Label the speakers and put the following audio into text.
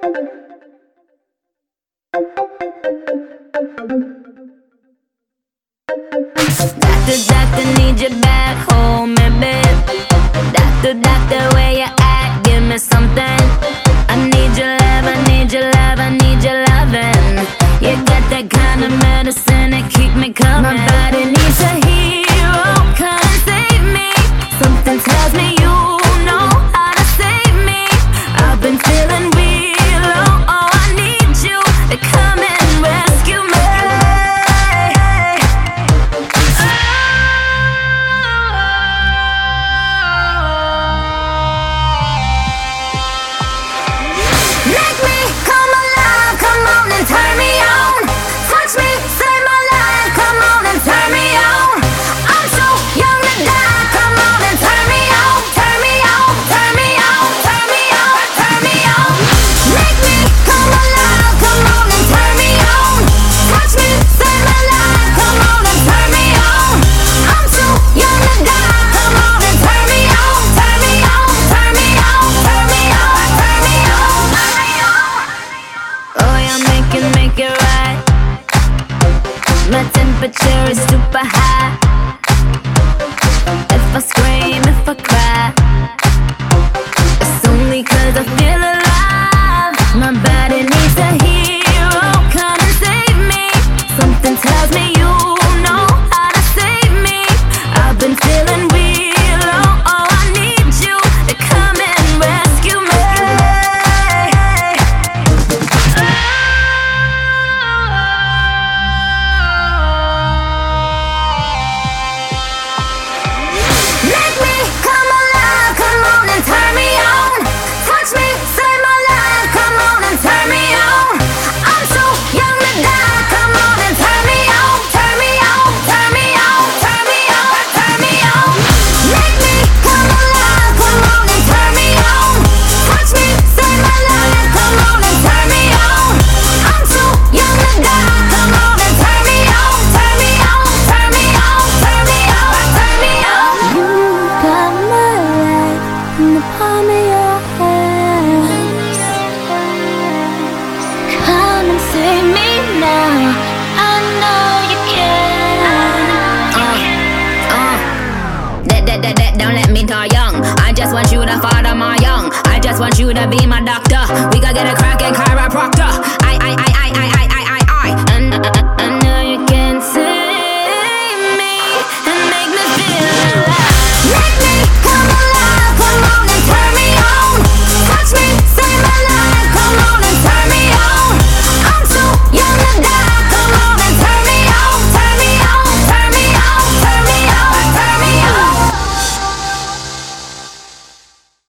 Speaker 1: Doctor, doctor, need you back home, baby. Doctor, doctor, where you at? Give me something. I need your love, I need your love, I need your loving. You got that kind of medicine that keep me coming. My body needs a hero, come and save me. Something tells me you know how to save me. I've been feeling real low, oh I need you to come and rescue me. Make me come alive, come on and turn me on. Touch me, save my life, come on and turn me on. I'm so young to die, come on and turn me on. Turn me on, turn me on, turn me on, turn me on. Make me come alive, come on and turn me on. Touch me, save my life, come on and turn me on. I'm so young to die, come on and turn me on. Turn me on, turn me on, turn me on, turn me on, turn me on. Oh, yeah, make it right. My temperature is super high. If I scream, if I cry, it's only 'cause I feel alive. My body needs a hero, come and save me. Something tells me you know how to save me. I've been feeling real low, oh I need you to come and rescue me. Make me come alive, come on and turn me on. Touch me, save my life, come on and turn me on. I'm so young to die, come on and turn me on. Turn me on, turn me on, turn me on, turn me on. Make me come alive, come on and turn me on. Touch me, save my life, come on and turn me on. I'm so young to die, come on and turn me on. Turn me on, turn me on, turn me on, turn me on. You got my life in the palm of your hand. Come and save me now. I know you can. Don't let me die young. I just want you to father my young. I just want you to be my doctor. We gotta get a cracking chiropractor.